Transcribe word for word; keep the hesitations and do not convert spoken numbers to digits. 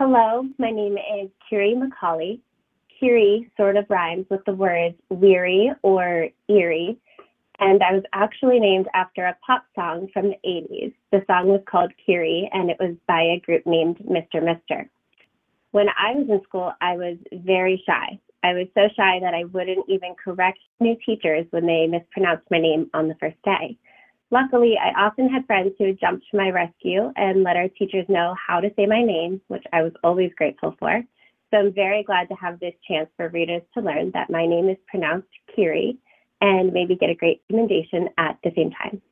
Hello, my name is Kiri McCauley. Kiri sort of rhymes with the words weary or eerie, and I was actually named after a pop song from the eighties. The song was called Kiri, and it was by a group named Mister Mister. When I was in school, I was very shy. I was so shy that I wouldn't even correct new teachers when they mispronounced my name on the first day. Luckily, I often had friends who jumped to my rescue and let our teachers know how to say my name, which I was always grateful for. So I'm very glad to have this chance for readers to learn that my name is pronounced Kiri and maybe get a great recommendation at the same time.